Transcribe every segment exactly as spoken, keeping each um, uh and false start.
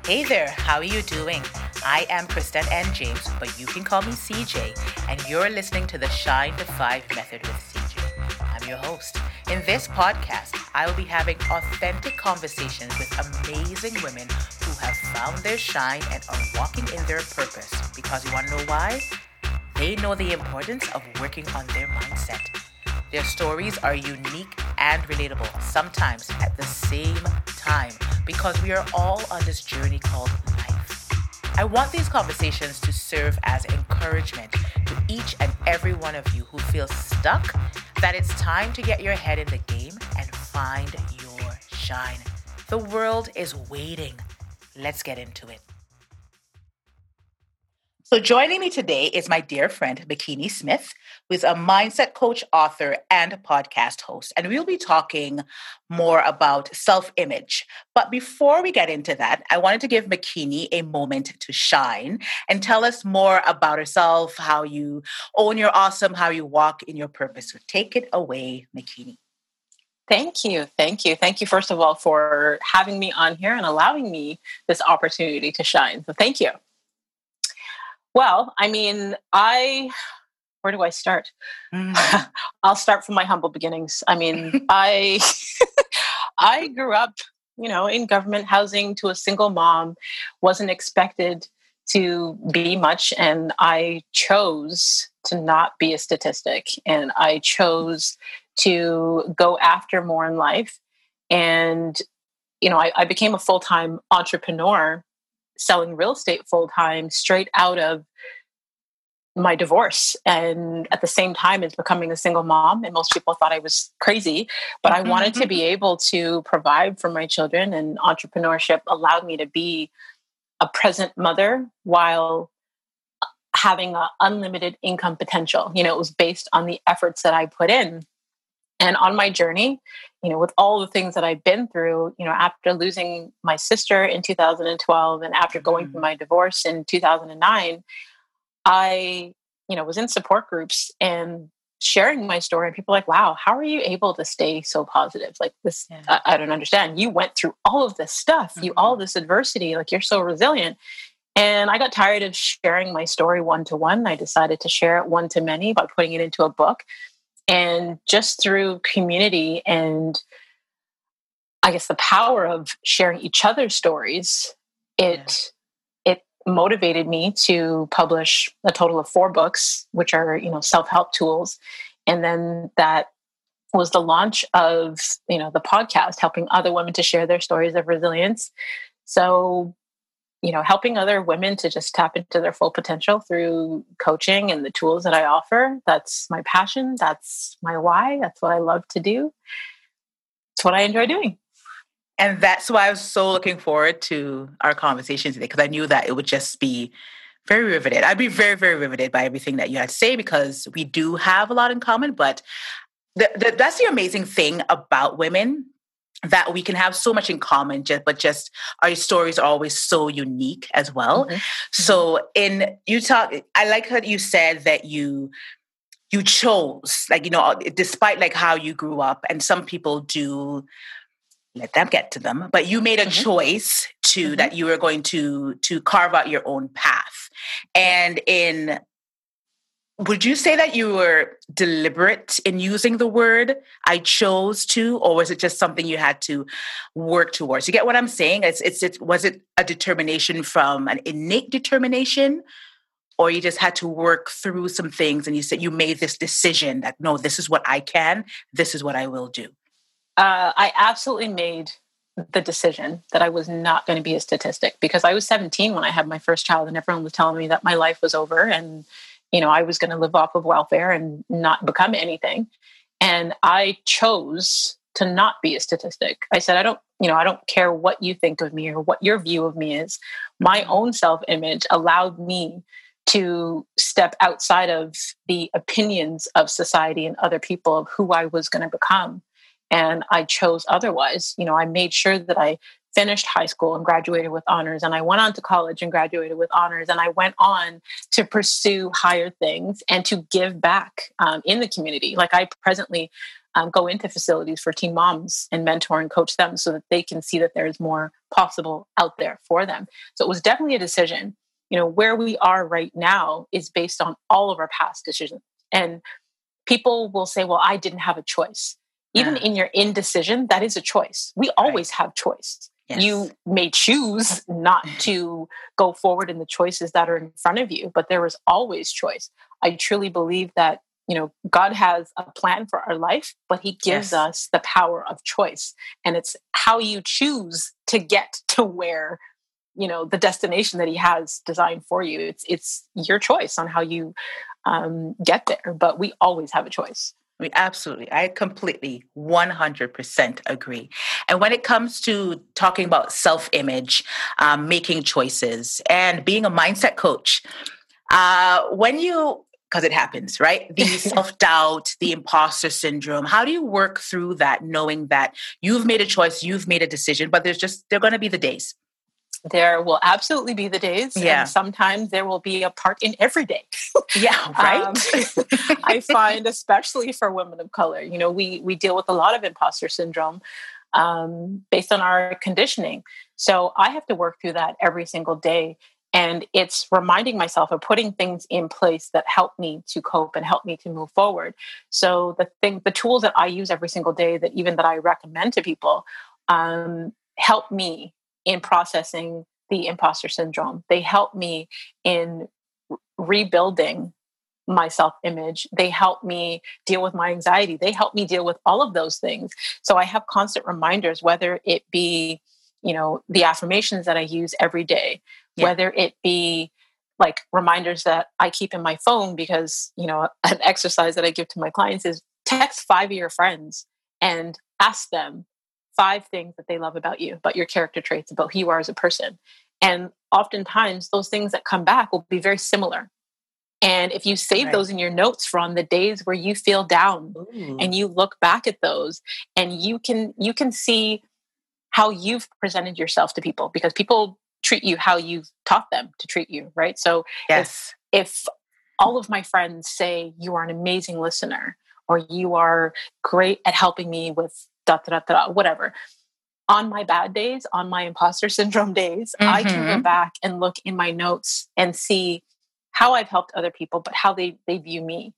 Hey there, how are you doing? I am Kristen N. James, but you can call me C J, and you're listening to the Shine to Five Method with C J. I'm your host. In this podcast, I will be having authentic conversations with amazing women who have found their shine and are walking in their purpose. Because you want to know why? They know the importance of working on their mindset. Their stories are unique and relatable, sometimes at the same time, because we are all on this journey called life. I want these conversations to serve as encouragement to each and every one of you who feels stuck, that it's time to get your head in the game and find your shine. The world is waiting. Let's get into it. So joining me today is my dear friend, Makini Smith, who is a mindset coach, author, and podcast host. And we'll be talking more about self-image. But before we get into that, I wanted to give Makini a moment to shine and tell us more about herself, how you own your awesome, how you walk in your purpose. So take it away, Makini. Thank you. Thank you. Thank you, first of all, for having me on here and allowing me this opportunity to shine. So thank you. Well, I mean, I, where do I start? Mm. I'll start from my humble beginnings. I mean, I, I grew up, you know, in government housing to a single mom, wasn't expected to be much. And I chose to not be a statistic. And I chose to go after more in life. And, you know, I, I became a full-time entrepreneur selling real estate full-time straight out of my divorce. And at the same time as becoming a single mom, and most people thought I was crazy, but I wanted to be able to provide for my children, and entrepreneurship allowed me to be a present mother while having an unlimited income potential. You know, it was based on the efforts that I put in. And on my journey, you know, with all the things that I've been through, you know, after losing my sister in two thousand twelve and after going mm-hmm. through my divorce in two thousand nine, I, you know, was in support groups and sharing my story. And people were like, wow, how are you able to stay so positive? Like this, yeah. I, I don't understand. You went through all of this stuff, mm-hmm. you, all this adversity, like you're so resilient. And I got tired of sharing my story one-to-one. I decided to share it one-to-many by putting it into a book. And just through community and I guess the power of sharing each other's stories, it yeah. it motivated me to publish a total of four books, which are, you know, self-help tools. And then that was the launch of, you know, the podcast, helping other women to share their stories of resilience. So, you know, helping other women to just tap into their full potential through coaching and the tools that I offer. That's my passion. That's my why. That's what I love to do. It's what I enjoy doing. And that's why I was so looking forward to our conversation today, because I knew that it would just be very riveted. I'd be very, very riveted by everything that you had to say, because we do have a lot in common. But the, the, that's the amazing thing about women, that we can have so much in common, just, but just our stories are always so unique as well. Mm-hmm. So in you talk, I like how you said that you you chose, like, you know, despite like how you grew up, and some people do let them get to them, but you made a mm-hmm. choice to mm-hmm. that you were going to to carve out your own path. And in would you say that you were deliberate in using the word "I chose to," or was it just something you had to work towards? You get what I'm saying? It's, it's, it was it a determination from an innate determination, or you just had to work through some things and you said you made this decision that, no, this is what I can, this is what I will do? Uh, I absolutely made the decision that I was not going to be a statistic, because I was seventeen when I had my first child, and everyone was telling me that my life was over and, you know, I was going to live off of welfare and not become anything. And I chose to not be a statistic. I said, I don't, you know, I don't care what you think of me or what your view of me is. My own self-image allowed me to step outside of the opinions of society and other people of who I was going to become. And I chose otherwise. You know, I made sure that I finished high school and graduated with honors, and I went on to college and graduated with honors, and I went on to pursue higher things and to give back um, in the community. Like I presently um, go into facilities for teen moms and mentor and coach them so that they can see that there's more possible out there for them. So it was definitely a decision. You know, where we are right now is based on all of our past decisions. And people will say, well, I didn't have a choice. Even Yeah. in your indecision, that is a choice. We always have choice. Yes. You may choose not to go forward in the choices that are in front of you, but there is always choice. I truly believe that, you know, God has a plan for our life, but he gives Yes. us the power of choice. And it's how you choose to get to where, you know, the destination that he has designed for you. It's, it's your choice on how you um, get there, but we always have a choice. We absolutely, I completely one hundred percent agree. And when it comes to talking about self-image, um, making choices, and being a mindset coach, uh, when you, because it happens, right? The self-doubt, the imposter syndrome, how do you work through that, knowing that you've made a choice, you've made a decision, but there's just, there are going to be the days. There will absolutely be the days. Yeah. And sometimes there will be a part in every day. Yeah, right. Um, I find, especially for women of color, you know, we we deal with a lot of imposter syndrome um, based on our conditioning. So I have to work through that every single day. And it's reminding myself of putting things in place that help me to cope and help me to move forward. So the thing, the tools that I use every single day, that even that I recommend to people, um, help me in processing the imposter syndrome. They help me in re- rebuilding my self-image. They help me deal with my anxiety. They help me deal with all of those things. So I have constant reminders, whether it be, you know, the affirmations that I use every day, yeah. whether it be like reminders that I keep in my phone, because, you know, an exercise that I give to my clients is text five of your friends and ask them five things that they love about you, about your character traits, about who you are as a person. And oftentimes those things that come back will be very similar. And if you save right. those in your notes from the days where you feel down, Ooh. And you look back at those, and you can, you can see how you've presented yourself to people, because people treat you how you've taught them to treat you. Right. So yes. if, if all of my friends say you are an amazing listener, or you are great at helping me with Da, da, da, da, whatever. On my bad days, on my imposter syndrome days, mm-hmm. I can go back and look in my notes and see how I've helped other people, but how they, they view me.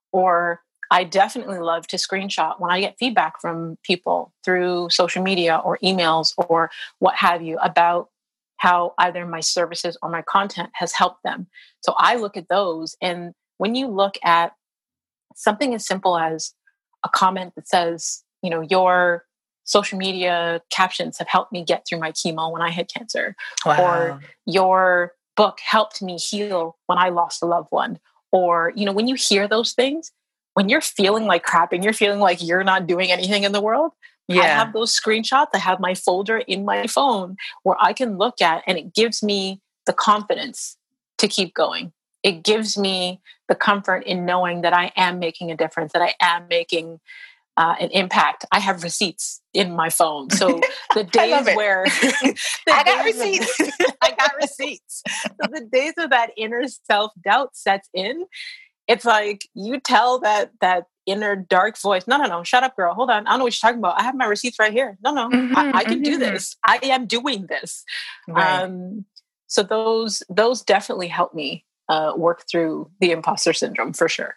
Or I definitely love to screenshot when I get feedback from people through social media or emails or what have you about how either my services or my content has helped them. So I look at those. And when you look at something as simple as a comment that says, you know, your social media captions have helped me get through my chemo when I had cancer. Wow. Or your book helped me heal when I lost a loved one. Or, you know, when you hear those things, when you're feeling like crap and you're feeling like you're not doing anything in the world, yeah. I have those screenshots. I have my folder in my phone where I can look at, and it gives me the confidence to keep going. It gives me the comfort in knowing that I am making a difference, that I am making Uh, an impact. I have receipts in my phone. So the days where the I got receipts, of, I got receipts. So the days of that inner self-doubt sets in, it's like you tell that that inner dark voice, no, no, no, shut up, girl. Hold on. I don't know what you're talking about. I have my receipts right here. No, no, mm-hmm, I, I can mm-hmm. do this. I am doing this. Right. Um, so those those definitely help me uh, work through the imposter syndrome for sure.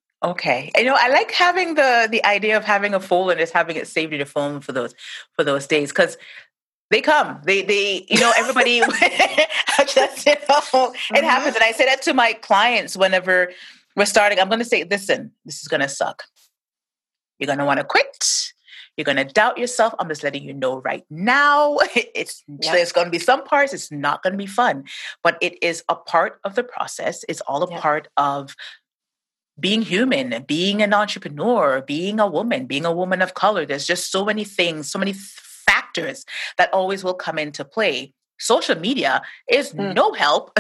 Okay. You know, I like having the the idea of having a folder and just having it saved in your phone for those for those days, because they come. They they you know, everybody just, you know, mm-hmm. it happens. And I say that to my clients whenever we're starting. I'm gonna say, listen, this is gonna suck. You're gonna want to quit. You're gonna doubt yourself. I'm just letting you know right now. It's yep. There's gonna be some parts, it's not gonna be fun. But it is a part of the process. It's all a yep. part of being human, being an entrepreneur, being a woman, being a woman of color. There's just so many things, so many factors that always will come into play. Social media is mm. no help,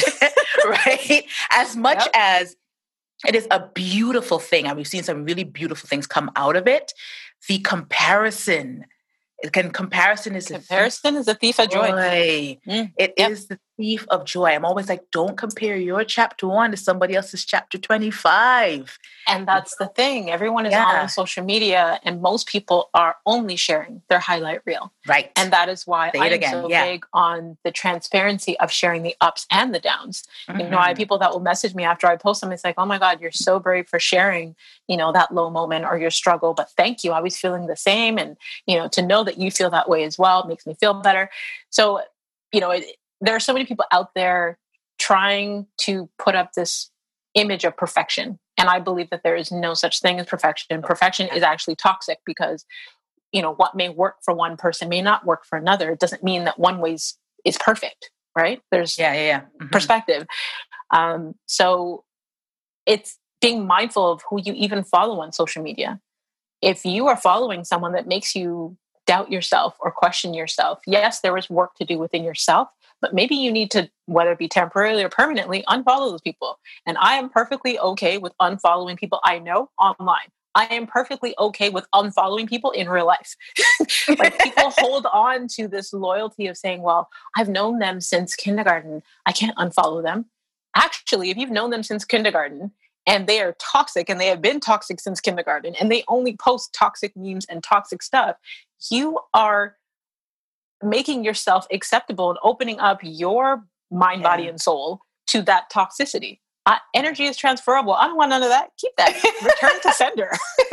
right? As much yep. as it is a beautiful thing, and we've seen some really beautiful things come out of it, the comparison, can comparison is comparison a is a thief of joy. Mm. It yep. is the thief of joy. I'm always like, don't compare your chapter one to somebody else's chapter twenty-five. And that's the thing. Everyone is Yeah. on social media, and most people are only sharing their highlight reel. Right. And that is why Say it I'm again. so Yeah. big on the transparency of sharing the ups and the downs. Mm-hmm. You know, I have people that will message me after I post them. It's like, oh my God, you're so brave for sharing, you know, that low moment or your struggle. But thank you. I was feeling the same. And, you know, to know that you feel that way as well makes me feel better. So, you know, it, there are so many people out there trying to put up this image of perfection. And I believe that there is no such thing as perfection. Perfection is actually toxic because, you know, what may work for one person may not work for another. It doesn't mean that one way is, is perfect, right? There's yeah, yeah, yeah. Mm-hmm. perspective. Um, so it's being mindful of who you even follow on social media. If you are following someone that makes you doubt yourself or question yourself, yes, there is work to do within yourself, but maybe you need to, whether it be temporarily or permanently, unfollow those people. And I am perfectly okay with unfollowing people I know online. I am perfectly okay with unfollowing people in real life. Like, people hold on to this loyalty of saying, well, I've known them since kindergarten, I can't unfollow them. Actually, if you've known them since kindergarten and they are toxic and they have been toxic since kindergarten and they only post toxic memes and toxic stuff, you are making yourself acceptable and opening up your mind, yeah. body, and soul to that toxicity. Uh, energy is transferable. I don't want none of that. Keep that. Return to sender.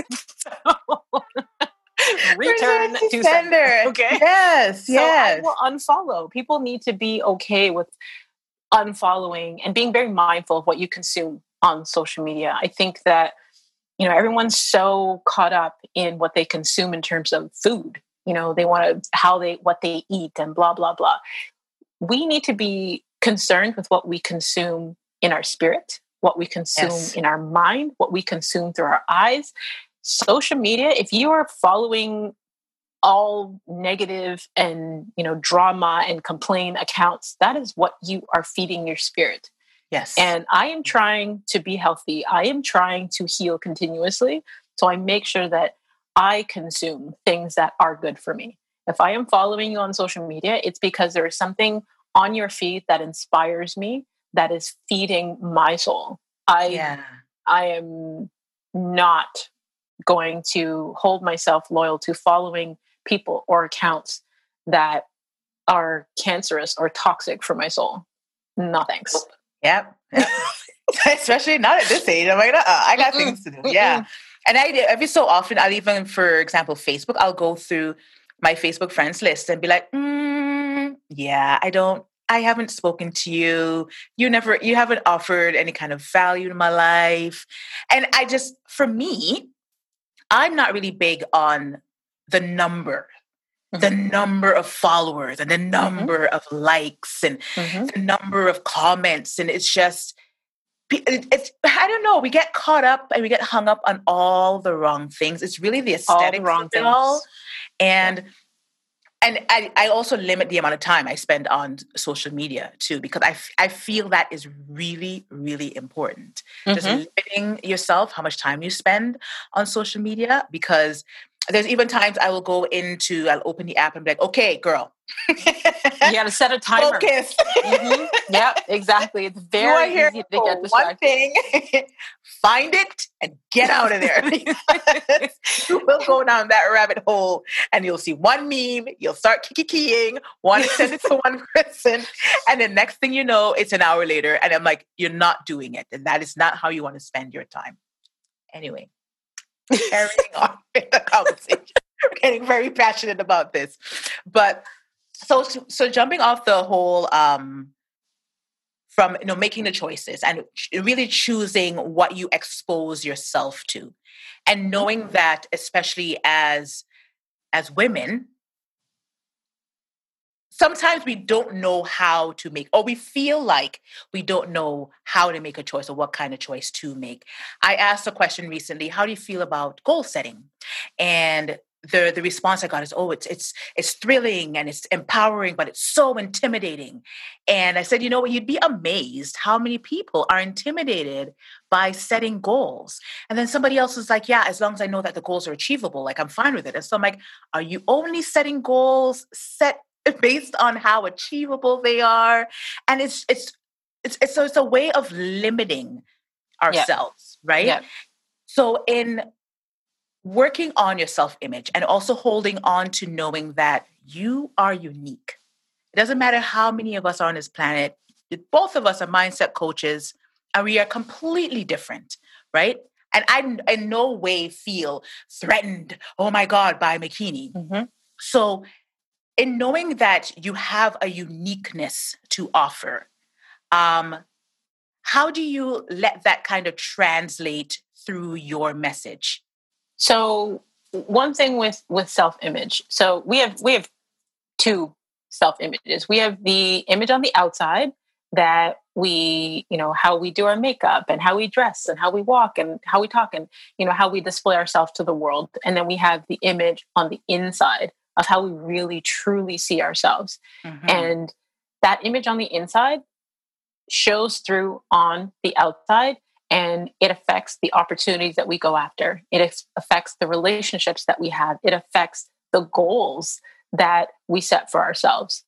Return to, to sender. sender. Okay. Yes. So yes. I will unfollow. People need to be okay with unfollowing and being very mindful of what you consume on social media. I think that, you know, everyone's so caught up in what they consume in terms of food. You know, they want to, how they, what they eat and blah, blah, blah. We need to be concerned with what we consume in our spirit, what we consume yes. in our mind, what we consume through our eyes. Social media, if you are following all negative and, you know, drama and complain accounts, that is what you are feeding your spirit. Yes. And I am trying to be healthy. I am trying to heal continuously. So I make sure that I consume things that are good for me. If I am following you on social media, it's because there is something on your feed that inspires me, that is feeding my soul. I, yeah. I am not going to hold myself loyal to following people or accounts that are cancerous or toxic for my soul. No thanks. Yep. yep. Especially not at this age. I'm like, uh-uh, I got mm-mm, things to do. Mm-mm. Yeah. And I every so often, I'll even, for example, Facebook, I'll go through my Facebook friends list and be like, mm, yeah, I don't, I haven't spoken to you. You never, you haven't offered any kind of value in my life. And I just, for me, I'm not really big on the number, mm-hmm. the number of followers and the number mm-hmm. of likes and mm-hmm. the number of comments. And it's just, it's, I don't know, we get caught up and we get hung up on all the wrong things. It's really the aesthetics wrong of it all. And, yeah. and I, I also limit the amount of time I spend on social media too, because I, I feel that is really, really important. Mm-hmm. Just limiting yourself, how much time you spend on social media, because there's even times I will go into, I'll open the app and be like, okay, girl. You got to set a timer. Focus. Mm-hmm. Yep, exactly. It's very easy to get distracted. One thing, find it and get out of there. You will go down that rabbit hole and you'll see one meme, you'll start kiki-keying, want to send it to one person, and the next thing you know, it's an hour later, and I'm like, you're not doing it. And that is not how you want to spend your time. Anyway. Carrying on with the conversation. We're getting very passionate about this. But so so jumping off the whole um from you know making the choices and really choosing what you expose yourself to, and knowing that, especially as as women, sometimes we don't know how to make, or we feel like we don't know how to make a choice or what kind of choice to make. I asked a question recently, how do you feel about goal setting? And the, the response I got is, oh, it's, it's, it's thrilling and it's empowering, but it's so intimidating. And I said, you know what, you'd be amazed how many people are intimidated by setting goals. And then somebody else was like, yeah, as long as I know that the goals are achievable, like I'm fine with it. And so I'm like, are you only setting goals? Set based on how achievable they are. And it's it's it's it's, so it's a way of limiting ourselves, yeah. right? Yeah. So in working on your self-image and also holding on to knowing that you are unique. It doesn't matter how many of us are on this planet. Both of us are mindset coaches and we are completely different, right? And I in no way feel threatened, oh my God, by Makini. Mm-hmm. So in knowing that you have a uniqueness to offer, um, how do you let that kind of translate through your message? So one thing with, with self-image. So we have, we have two self-images. We have the image on the outside that we, you know, how we do our makeup and how we dress and how we walk and how we talk and, you know, how we display ourselves to the world. And then we have the image on the inside of how we really truly see ourselves. Mm-hmm. And that image on the inside shows through on the outside. And it affects the opportunities that we go after. It affects the relationships that we have. It affects the goals that we set for ourselves.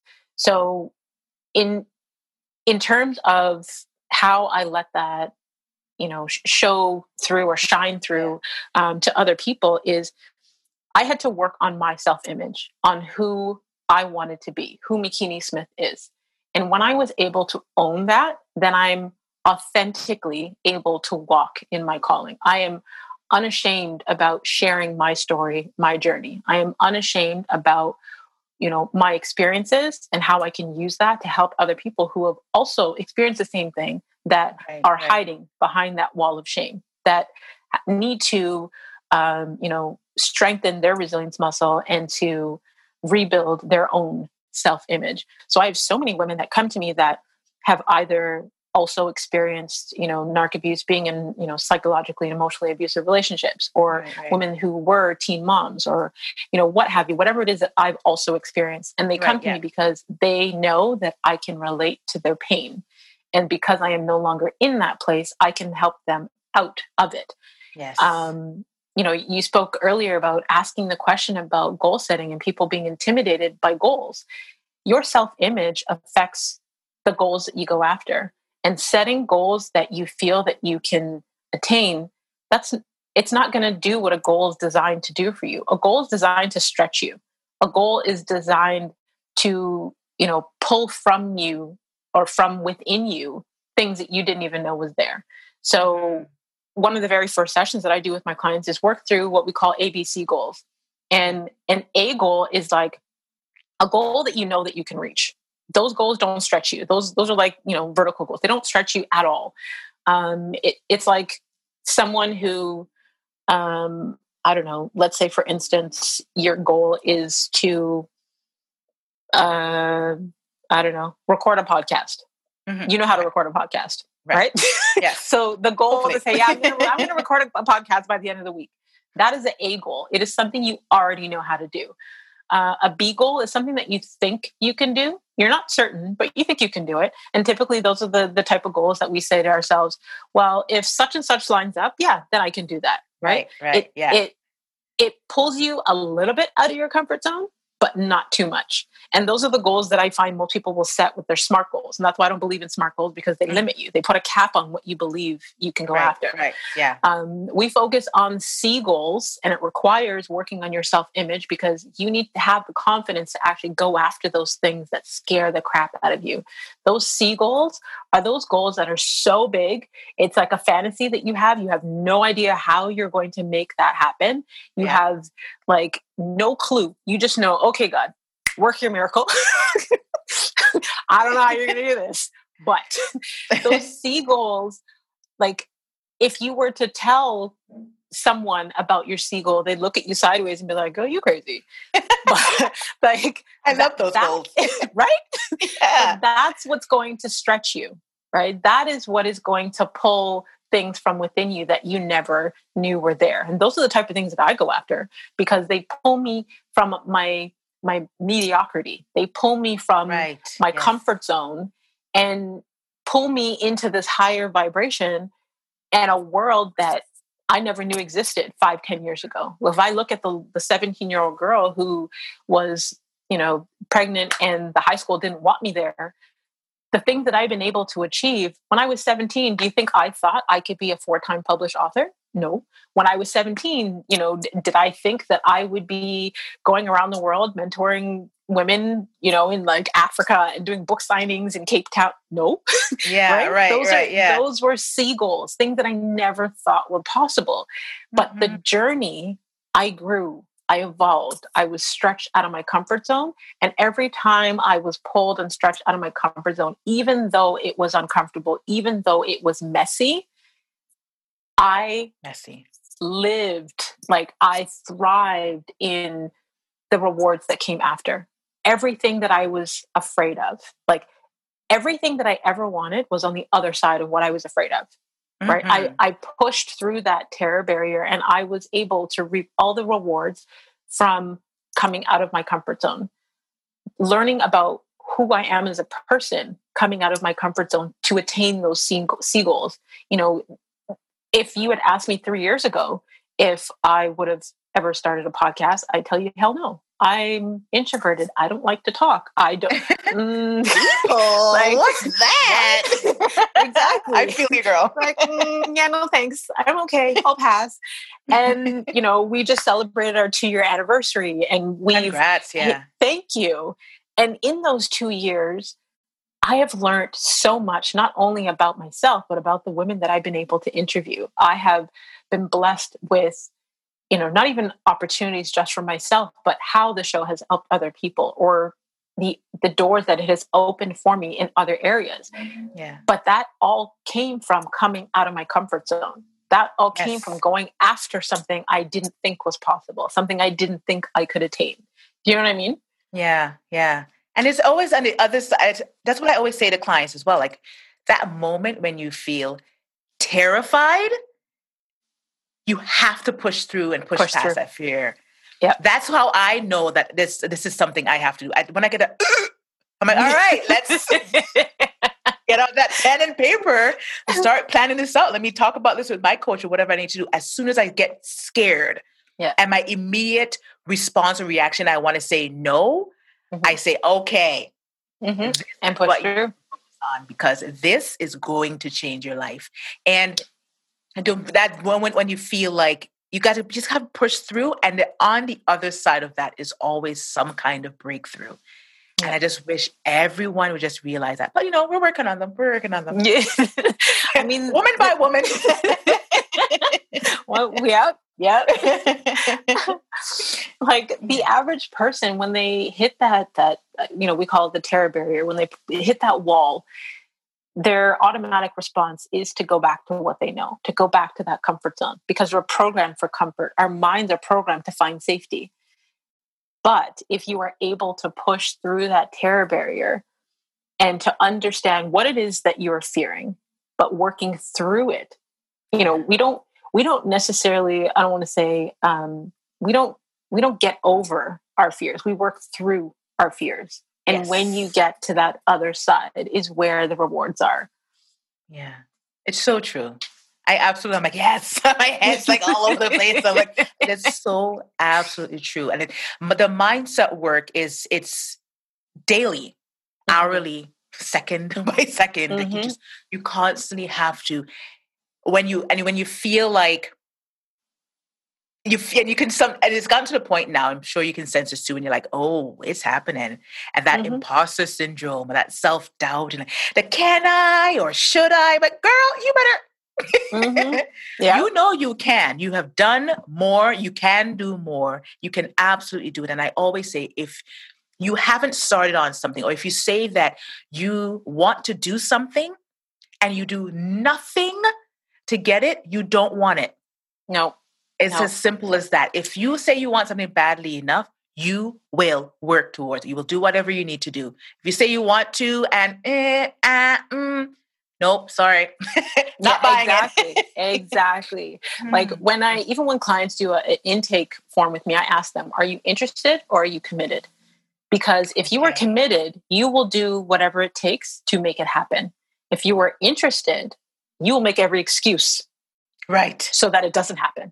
So in in terms of how I let that, you know, show through or shine through um, to other people is I had to work on my self-image, on who I wanted to be, who Makini Smith is. And when I was able to own that, then I'm authentically able to walk in my calling. I am unashamed about sharing my story, my journey. I am unashamed about, you know, my experiences and how I can use that to help other people who have also experienced the same thing that right, are right. hiding behind that wall of shame, that need to, um, you know, strengthen their resilience muscle and to rebuild their own self-image. So I have so many women that come to me that have either also experienced, you know, narc abuse, being in, you know, psychologically and emotionally abusive relationships, or right, right. women who were teen moms, or, you know, what have you, whatever it is that I've also experienced. And they come right, to yeah. me because they know that I can relate to their pain. And because I am no longer in that place, I can help them out of it. Yes. Um, you know, you spoke earlier about asking the question about goal setting and people being intimidated by goals. Your self-image affects the goals that you go after. And setting goals that you feel that you can attain, that's it's not going to do what a goal is designed to do for you. A goal is designed to stretch you. A goal is designed to, you know, pull from you or from within you things that you didn't even know was there. So one of the very first sessions that I do with my clients is work through what we call A B C goals. And an A goal is like a goal that you know that you can reach. Those goals don't stretch you. Those those are like, you know, vertical goals. They don't stretch you at all. Um, it, it's like someone who, um, I don't know, let's say, for instance, your goal is to, uh, I don't know, record a podcast. Mm-hmm. You know how to record a podcast, right? right? Yes. So the goal Hopefully. is to say, yeah, I'm going to record a, a podcast by the end of the week. That is an A goal. It is something you already know how to do. Uh, a B goal is something that you think you can do. You're not certain, but you think you can do it. And typically those are the, the type of goals that we say to ourselves, well, if such and such lines up, yeah, then I can do that. Right. Right. right it, yeah. It, it pulls you a little bit out of your comfort zone, but not too much. And those are the goals that I find most people will set with their SMART goals. And that's why I don't believe in SMART goals, because they mm. limit you. They put a cap on what you believe you can go right, after. Right. Yeah. Um, we focus on C goals, and it requires working on your self-image, because you need to have the confidence to actually go after those things that scare the crap out of you. Those C goals are those goals that are so big. It's like a fantasy that you have. You have no idea how you're going to make that happen. You yeah. have like no clue. You just know, okay, God, work your miracle. I don't know how you're going to do this, but those C goals, like if you were to tell someone about your C goal, they'd look at you sideways and be like, oh, you crazy. But, like, I love those that, goals. Right? Yeah. But that's what's going to stretch you, right? That is what is going to pull things from within you that you never knew were there. And those are the type of things that I go after, because they pull me from my my mediocrity. They pull me from right. my yes. comfort zone and pull me into this higher vibration and a world that I never knew existed five, ten years ago. Well, if I look at the the seventeen-year-old girl who was you know, pregnant and the high school didn't want me there. The things that I've been able to achieve when I was seventeen, do you think I thought I could be a four-time published author? No. When I was seventeen, you know, d- did I think that I would be going around the world mentoring women, you know, in like Africa and doing book signings in Cape Town? No. Yeah, right, right. Those right are yeah. those were seagulls, things that I never thought were possible. But Mm-hmm. the journey, I grew. I evolved. I was stretched out of my comfort zone. And every time I was pulled and stretched out of my comfort zone, even though it was uncomfortable, even though it was messy, I Messy. lived, like I thrived in the rewards that came after. Everything that I was afraid of, like everything that I ever wanted was on the other side of what I was afraid of. Right. Mm-hmm. I, I pushed through that terror barrier and I was able to reap all the rewards from coming out of my comfort zone, learning about who I am as a person, coming out of my comfort zone to attain those seagulls. You know, if you had asked me three years ago if I would have ever started a podcast, I'd tell you, hell no. I'm introverted. I don't like to talk. I don't. Mm, People, like, what's that? Exactly. I feel you, girl. Like, mm, yeah, no, thanks. I'm okay. I'll pass. And you know, we just celebrated our two-year anniversary, and we. Congrats! Yeah. Thank you. And in those two years, I have learned so much, not only about myself, but about the women that I've been able to interview. I have been blessed with, you know, not even opportunities just for myself, but how the show has helped other people, or the the doors that it has opened for me in other areas. Yeah. But that all came from coming out of my comfort zone. That all yes. came from going after something I didn't think was possible, something I didn't think I could attain. Do you know what I mean? Yeah, yeah. And it's always on the other side. That's what I always say to clients as well. Like that moment when you feel terrified, you have to push through and push, push past through. that fear. Yeah, that's how I know that this this is something I have to do. I, when I get a, I'm like, all right, let's get out that pen and paper and start planning this out. Let me talk about this with my coach or whatever I need to do. As soon as I get scared, yeah, and my immediate response or reaction, I want to say no. Mm-hmm. I say okay, mm-hmm. and push through on, because this is going to change your life. And that moment when you feel like you got to just have to push through, and on the other side of that is always some kind of breakthrough. Yeah. And I just wish everyone would just realize that. But you know, we're working on them. We're working on them. Yeah. I mean, woman by woman. Well, yeah, yeah. Like the average person, when they hit that that you know, we call it the terror barrier, when they hit that wall, their automatic response is to go back to what they know, to go back to that comfort zone, because we're programmed for comfort. Our minds are programmed to find safety. But if you are able to push through that terror barrier and to understand what it is that you're fearing, but working through it, you know, we don't, we don't necessarily, I don't want to say, um, we don't, we don't get over our fears. We work through our fears. And yes. when you get to that other side is where the rewards are. Yeah, it's so true. I absolutely, I'm like, yes, my head's like all over the place. I'm like, it's so absolutely true. And it, the mindset work is, it's daily, mm-hmm. hourly, second mm-hmm. by second. Mm-hmm. Like you just, you constantly have to, when you, and when you feel like, You and you can some and it's gotten to the point now, I'm sure you can sense this too, when you're like, oh, it's happening. And that mm-hmm. imposter syndrome and that self-doubt and the can I or should I? But girl, you better mm-hmm. yeah. You know you can. You have done more, you can do more. You can absolutely do it. And I always say, if you haven't started on something, or if you say that you want to do something and you do nothing to get it, you don't want it. No. It's no. as simple as that. If you say you want something badly enough, you will work towards it. You will do whatever you need to do. If you say you want to and, eh, ah, mm, nope, sorry. Not yeah, buying exactly, it. Exactly. Like when I, even when clients do an intake form with me, I ask them, are you interested or are you committed? Because if you are committed, you will do whatever it takes to make it happen. If you are interested, you will make every excuse. Right. So that it doesn't happen.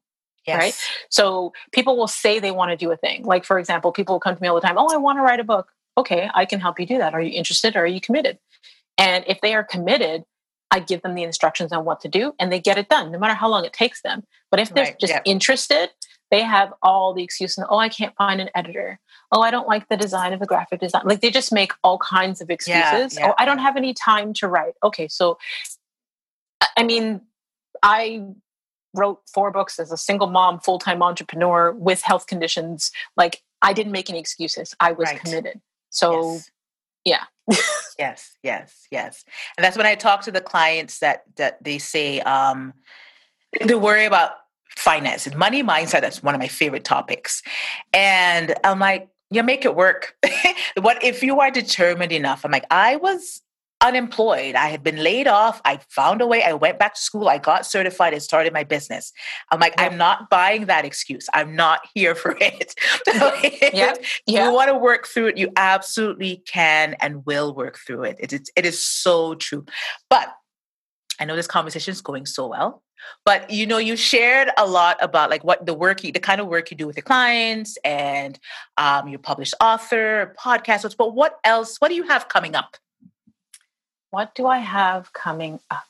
Yes. Right. So people will say they want to do a thing. Like, for example, people will come to me all the time. Oh, I want to write a book. Okay, I can help you do that. Are you interested? Or are you committed? And if they are committed, I give them the instructions on what to do and they get it done, no matter how long it takes them. But if they're right. just yeah. interested, they have all the excuses. Oh, I can't find an editor. Oh, I don't like the design of the graphic design. Like they just make all kinds of excuses. Yeah, yeah, oh, I don't have any time to write. Okay, so, I mean, I wrote four books as a single mom, full-time entrepreneur with health conditions. Like I didn't make any excuses. I was right. committed. So yes. yeah. yes, yes, yes. And that's when I talk to the clients that, that they say, um, they worry about finance and money mindset. That's one of my favorite topics. And I'm like, yeah, make it work. What if you are determined enough? I'm like, I was unemployed. I had been laid off. I found a way. I went back to school. I got certified and started my business. I'm like, yeah. I'm not buying that excuse. I'm not here for it. yeah. If yeah. you want to work through it, you absolutely can and will work through it. It is, it is so true. But I know this conversation is going so well. But, you know, you shared a lot about like what the work, you, the kind of work you do with your clients and um, you're published author, podcast. But what else? What do you have coming up? What do I have coming up?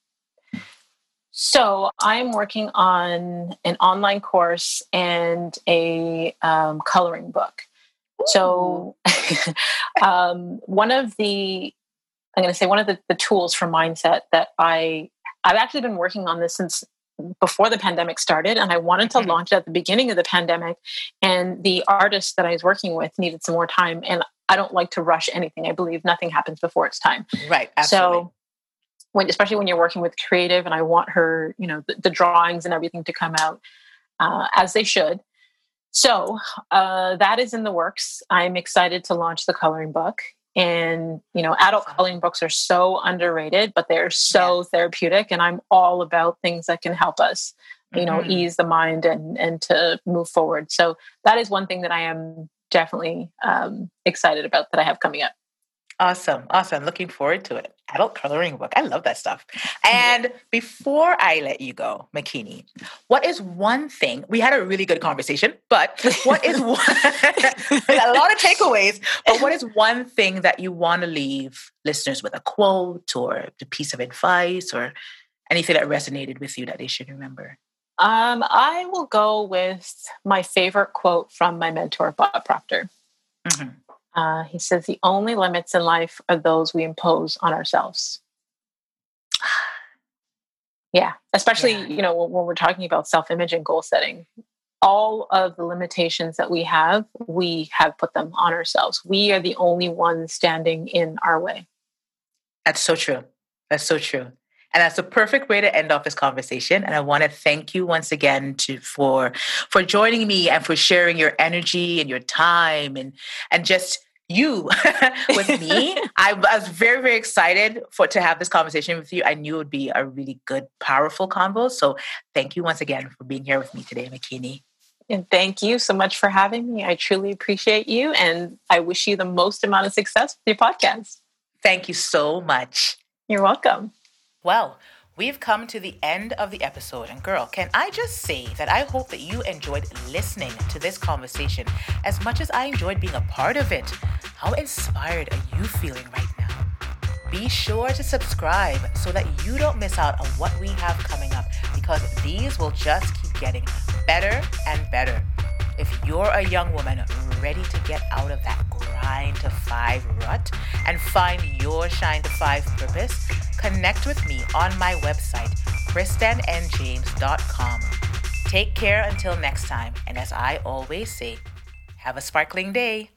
So I'm working on an online course and a um, coloring book. Ooh. So um, one of the, I'm going to say one of the, the tools for mindset that I, I've actually been working on this since before the pandemic started, and I wanted to mm-hmm. launch it at the beginning of the pandemic. And the artist that I was working with needed some more time, and I don't like to rush anything. I believe nothing happens before it's time. Right. Absolutely. So, when, especially when you're working with creative, and I want her, you know, the, the drawings and everything to come out uh, as they should. So uh, that is in the works. I'm excited to launch the coloring book. And, you know, adult coloring books are so underrated, but they're so yes. therapeutic. And I'm all about things that can help us, you mm-hmm. know, ease the mind and, and to move forward. So that is one thing that I am definitely um, excited about that I have coming up. Awesome. Awesome. Looking forward to it. Adult coloring book. I love that stuff. And before I let you go, Makini, what is one thing, we had a really good conversation, but what is one, a lot of takeaways, but what is one thing that you want to leave listeners with, a quote or a piece of advice or anything that resonated with you that they should remember? Um, I will go with my favorite quote from my mentor, Bob Proctor. Mm-hmm. Uh, he says, the only limits in life are those we impose on ourselves. Yeah, especially, yeah. you know, when, when we're talking about self-image and goal setting, all of the limitations that we have, we have put them on ourselves. We are the only ones standing in our way. That's so true. That's so true. And that's a perfect way to end off this conversation. And I want to thank you once again to, for, for joining me and for sharing your energy and your time and, and just you with me. I was very, very excited for to have this conversation with you. I knew it would be a really good, powerful convo. So thank you once again for being here with me today, Makini. And thank you so much for having me. I truly appreciate you. And I wish you the most amount of success with your podcast. Thank you so much. You're welcome. Well, we've come to the end of the episode. And girl, can I just say that I hope that you enjoyed listening to this conversation as much as I enjoyed being a part of it. How inspired are you feeling right now? Be sure to subscribe so that you don't miss out on what we have coming up, because these will just keep getting better and better. If you're a young woman ready to get out of that grind to five rut and find your shine to five purpose, connect with me on my website, kristen n james dot com. Take care until next time. And as I always say, have a sparkling day.